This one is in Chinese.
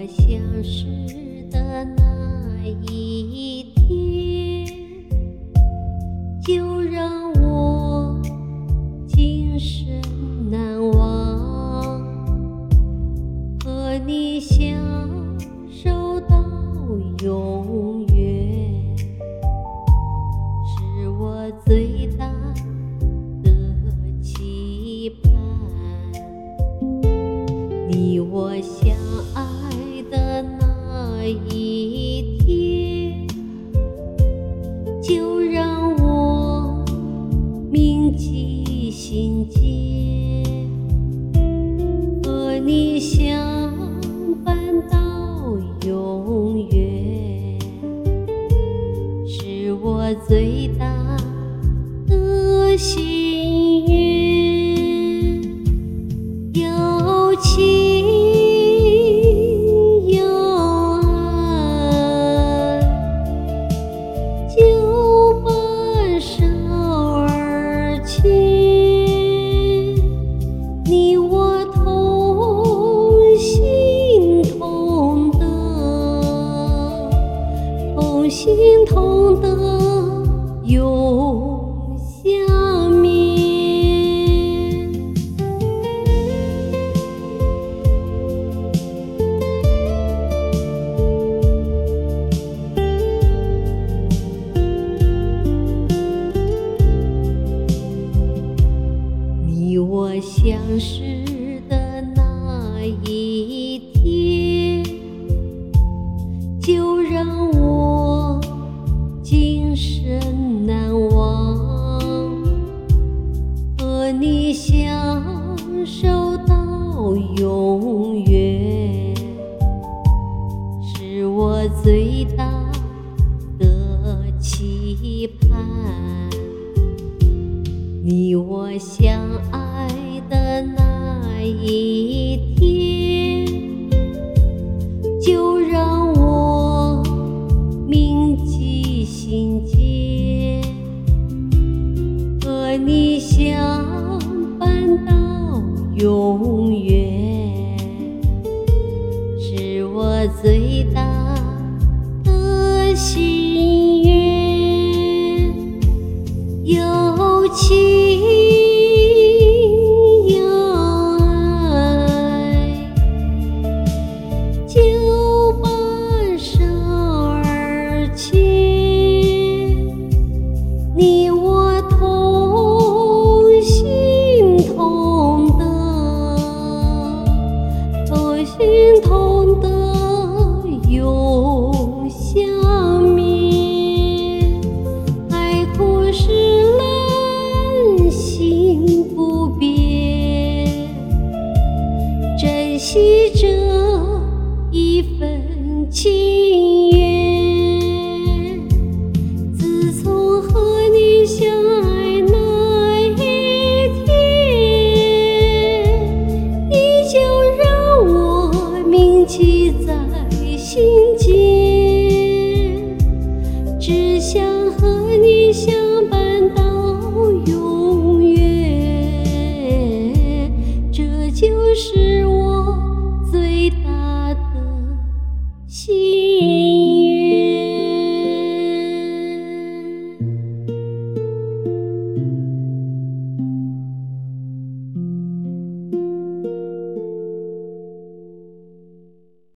相识的那一天，就让我今生难忘，和你相守到永远，是我最大的期盼。你我相爱的那一天，就让我铭记心间，和你相伴到永远，是我最大的心愿。有情就把手儿牵，你我同心同德，同心同德永相绵。你我相识的那一天，就让我今生难忘，和你相守到永远，是我最大的期盼。你我相爱的那一天，就让我铭记心间，和你相伴到永远，是我最大的心愿。有情就把手儿牵，你我同心同德，同心同德永相绵。海枯石烂心不变，珍惜这一份情缘。自从和你相爱那一天，你就让我铭记在心间，只想